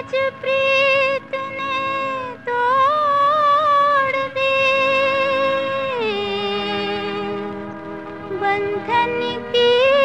आज प्रीत ने तोड़ दी बंधन की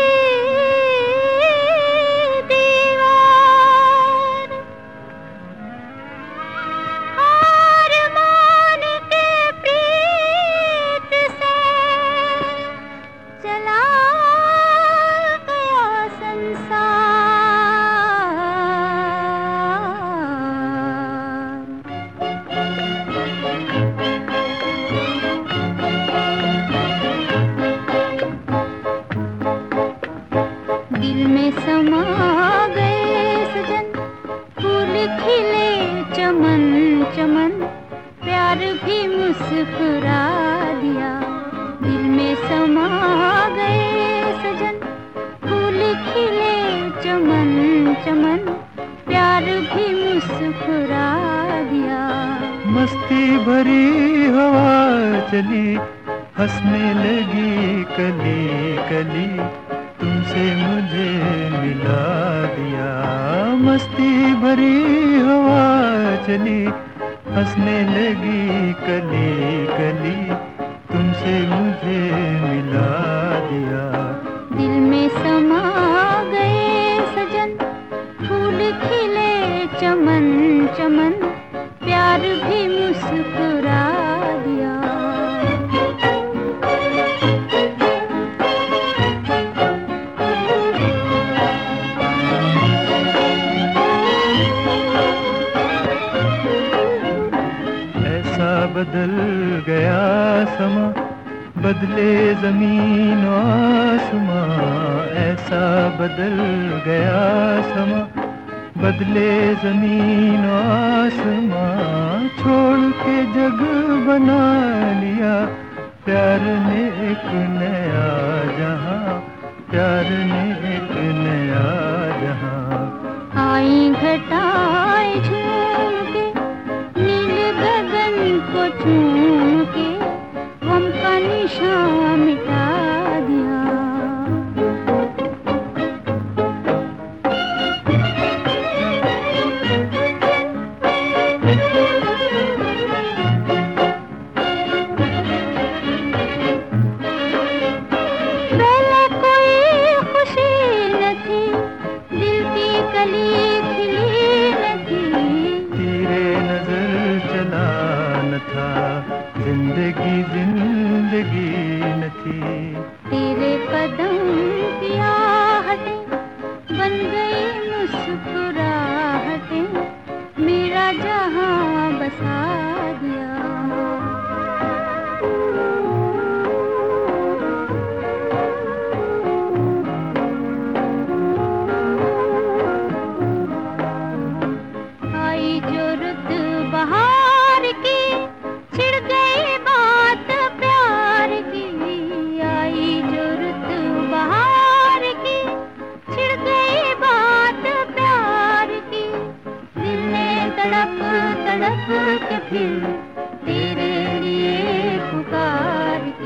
दिल में समा गए सजन, फूल खिले चमन चमन, प्यार भी मुस्कुरा दिया। दिल में समा गए सजन, फूल खिले चमन चमन, प्यार भी मुस्कुरा दिया। मस्ती भरी हवा चली, हंसने लगी कली कली, तुमसे मुझे मिला दिया। मस्ती भरी हवा चली, हंसने लगी कली कली, तुमसे मुझे मिला दिया। दिल में समा गए सजन, फूल खिले चमन चमन, प्यार भी मुस्कुरा दिया। बदल गया समा, बदले जमीन आसमां, ऐसा बदल गया समा, बदले जमीन आसमां, छोड़ के जग बना लिया प्यार ने एक नया जहां, प्यार ने एक नया जहां। आई घटाएं झूम के, नील गगन को चूम के, गम का निशान मिटा दिया। पहले कोई खुशी न थी, दिल की कली खिली न थी, तेरे नजर चला न था, जिंदगी जिंदगी न थी। तेरे कदम की आहटें बन गई मुस्कुराहटें, मेरा जहां बसा दिया। आई जो रुत बहार की, छिड़ गई बात प्यार की। आई जो रुत बहार की, छिड़ गई बात प्यार की। दिल ने तड़प तड़प के फिर तेरे लिए पुकार की।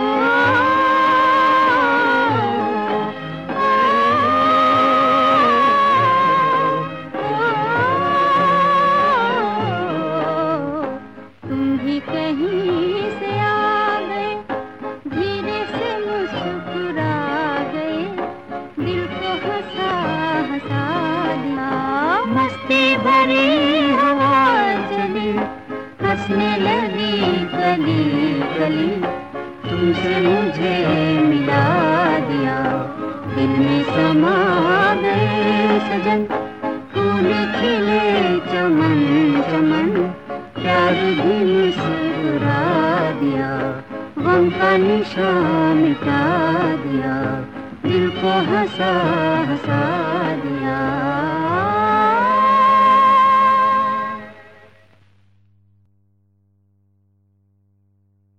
तुम भी कहीं से आ गए, धीरे से मुस्कुरा गए, दिल को हंसा हंसा दिया। मस्ती भरी हवा चली, हंसने लगी कली कली, तुमसे मुझे मिला दिया। दिल में समा गए सजन, फूल खिले चमन चमन, प्यार भी मुस्कुरा दिया। गम का निशान मिटा दिया, दिल को हंसा हंसा दिया।